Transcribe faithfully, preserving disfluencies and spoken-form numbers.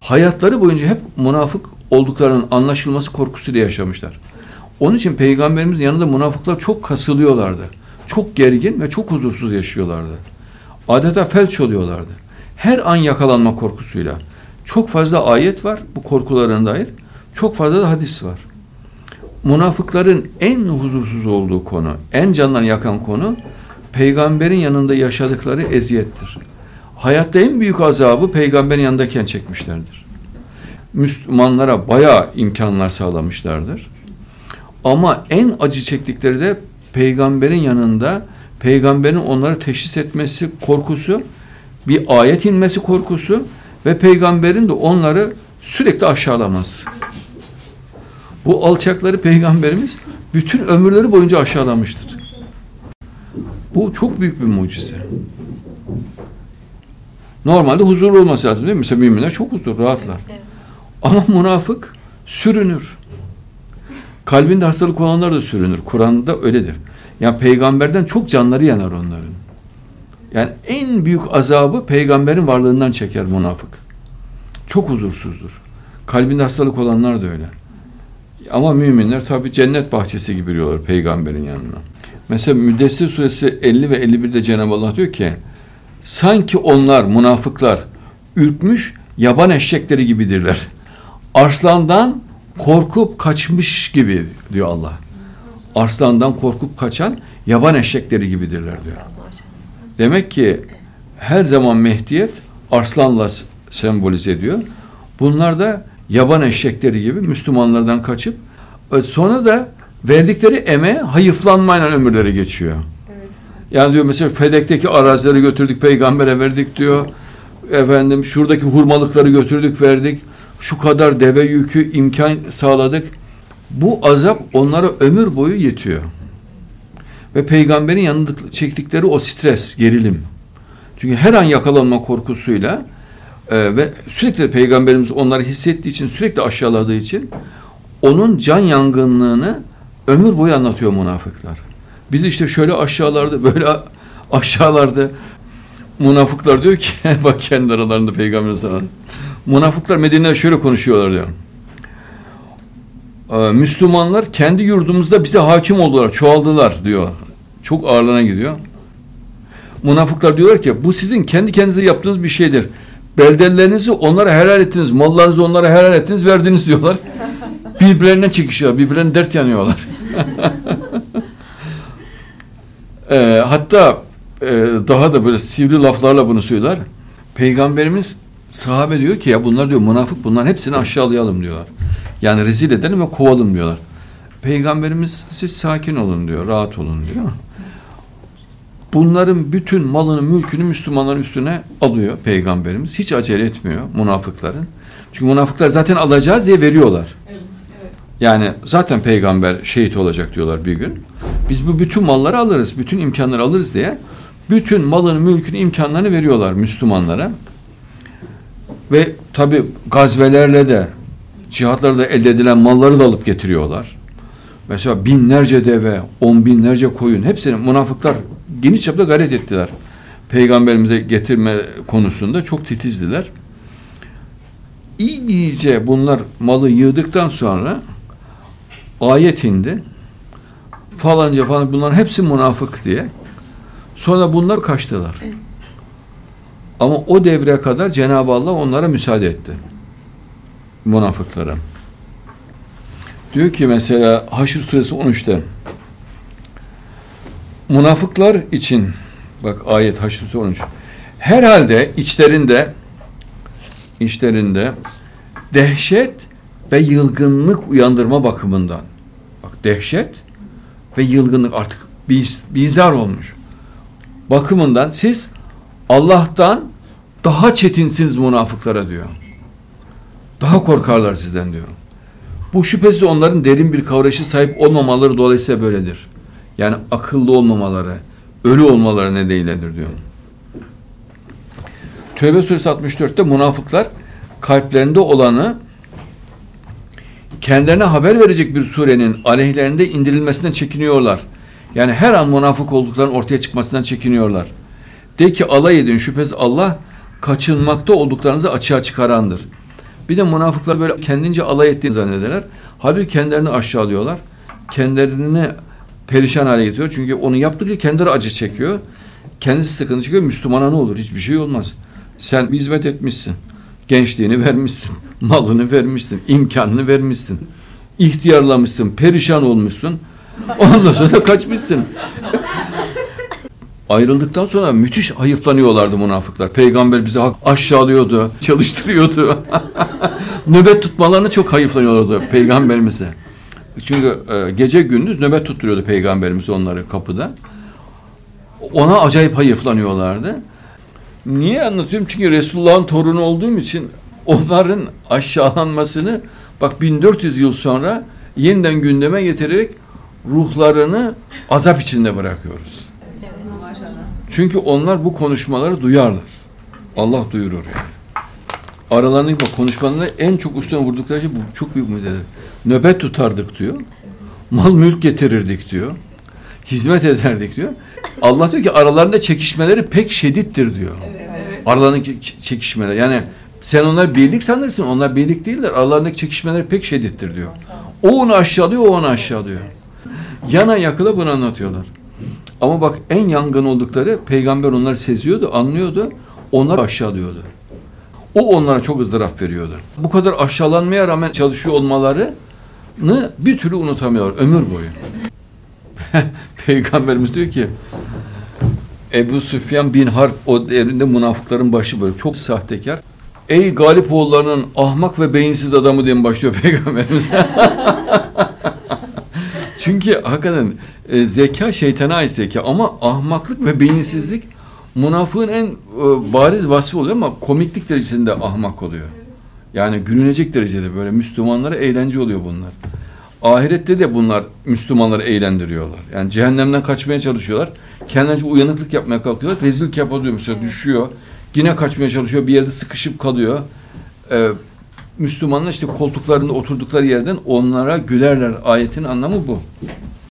hayatları boyunca hep münafık olduklarının anlaşılması korkusuyla yaşamışlar. Onun için Peygamberimizin yanında münafıklar çok kasılıyorlardı. Çok gergin ve çok huzursuz yaşıyorlardı. Adeta felç oluyorlardı. Her an yakalanma korkusuyla. Çok fazla ayet var bu korkularına dair. Çok fazla da hadis var. Münafıkların en huzursuz olduğu konu, en canlarını yakan konu Peygamberin yanında yaşadıkları eziyettir. Hayatta en büyük azabı Peygamberin yanındayken çekmişlerdir. Müslümanlara bayağı imkanlar sağlamışlardır. Ama en acı çektikleri de Peygamberin yanında Peygamberin onları teşhis etmesi korkusu, bir ayet inmesi korkusu ve Peygamberin de onları sürekli aşağılaması. Bu alçakları Peygamberimiz bütün ömürleri boyunca aşağılamıştır. Bu çok büyük bir mucize. Normalde huzurlu olması lazım değil mi? Mesela müminler çok huzur, rahatlar. Ama münafık sürünür. Kalbinde hastalık olanlar da sürünür. Kur'an'da öyledir. Yani peygamberden çok canları yanar onların. Yani en büyük azabı peygamberin varlığından çeker münafık. Çok huzursuzdur. Kalbinde hastalık olanlar da öyle. Ama müminler tabi cennet bahçesi gibi yürüyorlar peygamberin yanına. Mesela Müddessir suresi elli ve elli birde Cenab-ı Allah diyor ki sanki onlar münafıklar ürkmüş yaban eşekleri gibidirler. Arslandan korkup kaçmış gibi diyor Allah. Arslandan korkup kaçan yaban eşekleri gibidirler diyor. Demek ki her zaman Mehdiyet arslanla sembolize ediyor. Bunlar da yaban eşekleri gibi Müslümanlardan kaçıp sonra da verdikleri emeğe hayıflanmayla ömürleri geçiyor. Evet. Yani diyor mesela Fedek'teki arazileri götürdük peygambere verdik diyor. Efendim şuradaki hurmalıkları götürdük verdik. Şu kadar deve yükü imkan sağladık. Bu azap onlara ömür boyu yetiyor. Ve peygamberin yanında çektikleri o stres, gerilim. Çünkü her an yakalanma korkusuyla e, ve sürekli peygamberimiz onları hissettiği için, sürekli aşağıladığı için onun can yangınlığını ömür boyu anlatıyor münafıklar. Biz işte şöyle aşağılarda, böyle aşağılarda münafıklar diyor ki bak kendi aralarında peygamberimiz sana. Münafıklar Medine'de şöyle konuşuyorlar diyor. Ee, Müslümanlar kendi yurdumuzda bize hakim oldular, çoğaldılar diyor. Çok ağırlığına gidiyor. Münafıklar diyorlar ki bu sizin kendi kendinize yaptığınız bir şeydir. Beldelerinizi onlara helal ettiniz, mallarınızı onlara helal ettiniz, verdiniz diyorlar. Birbirlerine çekişiyor, birbirlerine dert yanıyorlar. e, hatta e, daha da böyle sivri laflarla bunu söyler. Peygamberimiz sahabe diyor ki ya bunlar diyor münafık, bunların hepsini aşağılayalım diyorlar. Yani rezil edelim ve kovalım diyorlar. Peygamberimiz siz sakin olun diyor, rahat olun diyor. Bunların bütün malını, mülkünü Müslümanların üstüne alıyor Peygamberimiz. Hiç acele etmiyor münafıkların. Çünkü münafıklar zaten alacağız diye veriyorlar. Evet, evet. Yani zaten peygamber şehit olacak diyorlar bir gün. Biz bu bütün malları alırız, bütün imkanları alırız diye bütün malını, mülkünü, imkanlarını veriyorlar Müslümanlara. Ve tabi gazvelerle de cihatlarda elde edilen malları da alıp getiriyorlar. Mesela binlerce deve, on binlerce koyun hepsini münafıklar geniş çapta gayret ettiler. Peygamberimize getirme konusunda çok titizdiler. İyice bunlar malı yığdıktan sonra ayet indi. Falanca falan bunların hepsi münafık diye. Sonra bunlar kaçtılar. Ama o devre kadar Cenab-ı Allah onlara müsaade etti. Münafıklara. Diyor ki mesela Haşr suresi on üçte münafıklar için bak ayet Haşr suresi on üç herhalde içlerinde içlerinde dehşet ve yılgınlık uyandırma bakımından bak dehşet ve yılgınlık artık biz, bizar olmuş bakımından siz Allah'tan daha çetinsiniz münafıklara diyor. Daha korkarlar sizden diyor. Bu şüphesiz onların derin bir kavrayışa sahip olmamaları dolayısıyla böyledir. Yani akıllı olmamaları, ölü olmaları nedeniyle diyor. Tövbe suresi altmış dörtte münafıklar kalplerinde olanı kendilerine haber verecek bir surenin aleyhlerinde indirilmesinden çekiniyorlar. Yani her an münafık olduklarının ortaya çıkmasından çekiniyorlar. De ki alay edin şüphesiz Allah kaçınmakta olduklarınızı açığa çıkarandır. Bir de münafıklar böyle kendince alay ettiğini zannederler. Halbuki kendilerini aşağılıyorlar. Kendilerini perişan hale getiriyor. Çünkü onu yaptıkça kendileri acı çekiyor. Kendisi sıkıntı çekiyor. Müslümana ne olur? Hiçbir şey olmaz. Sen bir hizmet etmişsin. Gençliğini vermişsin. Malını vermişsin. İmkanını vermişsin. İhtiyarlamışsın. Perişan olmuşsun. Ondan sonra kaçmışsın. Ayrıldıktan sonra müthiş hayıflanıyorlardı münafıklar. Peygamber bizi aşağılıyordu, çalıştırıyordu. Nöbet tutmalarına çok hayıflanıyorlardı Peygamberimize. Çünkü e, gece gündüz nöbet tutturuyordu Peygamberimiz onları kapıda. Ona acayip hayıflanıyorlardı. Niye anlatıyorum? Çünkü Resulullah'ın torunu olduğum için onların aşağılanmasını bak bin dört yüz yıl sonra yeniden gündeme getirerek ruhlarını azap içinde bırakıyoruz. Çünkü onlar bu konuşmaları duyarlar. Allah duyurur yani. Aralarındaki bak konuşmalarında en çok üstüne vurdukları şey bu. Çok büyük müddedir. Nöbet tutardık diyor. Mal mülk getirirdik diyor. Hizmet ederdik diyor. Allah diyor ki aralarında çekişmeleri pek şiddettir diyor. Evet, evet. Aralarındaki çekişmeler. Yani sen onlar birlik sanırsın. Onlar birlik değiller. Aralarındaki çekişmeleri pek şiddettir diyor. O onu aşağılıyor, o onu aşağılıyor. Yana yakıla bunu anlatıyorlar. Ama bak en yangın oldukları peygamber onları seziyordu, anlıyordu. Onlar aşağılıyordu. O onlara çok ızdırap veriyordu. Bu kadar aşağılanmaya rağmen çalışıyor olmalarını bir türlü unutamıyor ömür boyu. Peygamberimiz diyor ki Ebu Süfyan bin Harp o devrinde münafıkların başı böyle çok sahtekar. Ey Galip oğullarının ahmak ve beyinsiz adamı diye başlıyor Peygamberimiz. Çünkü hakikaten e, zeka şeytana ait zeka ama ahmaklık ve beyinsizlik münafığın en e, bariz vasfı oluyor ama komiklik derecesinde ahmak oluyor. Yani gülünecek derecede böyle Müslümanlara eğlence oluyor bunlar. Ahirette de bunlar Müslümanları eğlendiriyorlar. Yani cehennemden kaçmaya çalışıyorlar. Kendince uyanıklık yapmaya kalkıyorlar. Rezillik yapıyor mesela düşüyor. Yine kaçmaya çalışıyor. Bir yerde sıkışıp kalıyor. Ee, Müslümanlar işte koltuklarında oturdukları yerden onlara gülerler. Ayetin anlamı bu.